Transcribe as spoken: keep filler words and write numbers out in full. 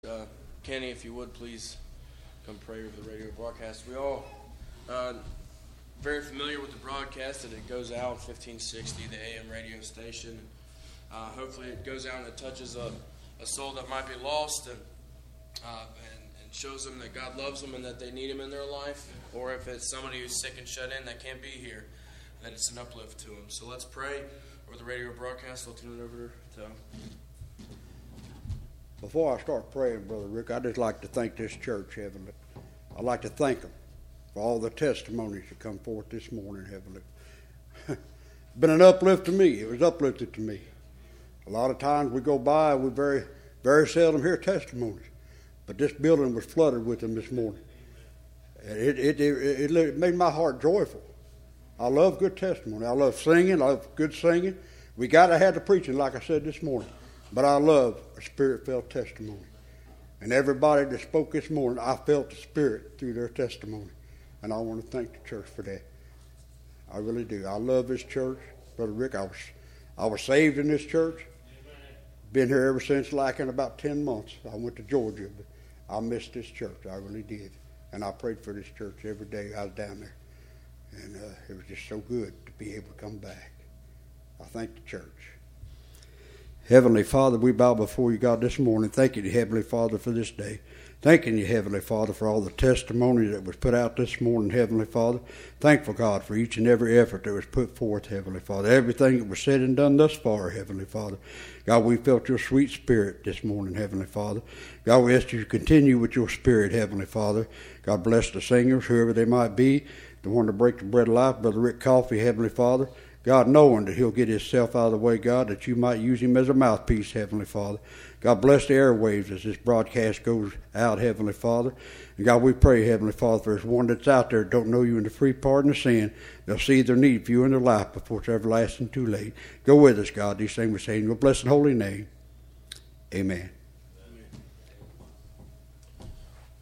Uh, Kenny, if you would please come pray over the radio broadcast. We all uh, very familiar with the broadcast that it goes out fifteen sixty, the A M radio station. Uh, hopefully it goes out and it touches a, a soul that might be lost and, uh, and and shows them that God loves them and that they need Him in their life. Or if it's somebody who's sick and shut in that can't be here, that it's an uplift to them. So let's pray over the radio broadcast. I'll turn it over to Before I start praying, Brother Rick, I'd just like to thank this church, Heavenly. I'd like to thank them for all the testimonies that come forth this morning, Heavenly. It's been an uplift to me. It was uplifted to me. A lot of times we go by, we very, very seldom hear testimonies. But this building was flooded with them this morning. It, it, it, it made my heart joyful. I love good testimony. I love singing. I love good singing. We got to have the preaching, like I said this morning. But I love a Spirit-filled testimony. And everybody that spoke this morning, I felt the Spirit through their testimony. And I want to thank the church for that. I really do. I love this church. Brother Rick, I was I was saved in this church. Been here ever since, like in about ten months. I went to Georgia, but I missed this church. I really did. And I prayed for this church every day I was down there. And uh, it was just so good to be able to come back. I thank the church. Heavenly Father, we bow before you, God, this morning. Thanking you, Heavenly Father, for this day. Thanking you, Heavenly Father, for all the testimony that was put out this morning, Heavenly Father. Thankful, God, for each and every effort that was put forth, Heavenly Father. Everything that was said and done thus far, Heavenly Father. God, we felt your sweet Spirit this morning, Heavenly Father. God, we ask you to continue with your Spirit, Heavenly Father. God, bless the singers, whoever they might be. The one to break the bread of life, Brother Rick Coffey, Heavenly Father. God, knowing that he'll get himself out of the way, God, that you might use him as a mouthpiece, Heavenly Father. God, bless the airwaves as this broadcast goes out, Heavenly Father. And God, we pray, Heavenly Father, if there's one that's out there that don't know you in the free pardon of sin, they'll see their need for you in their life before it's everlasting too late. Go with us, God. These things we say in your blessed holy name. Amen.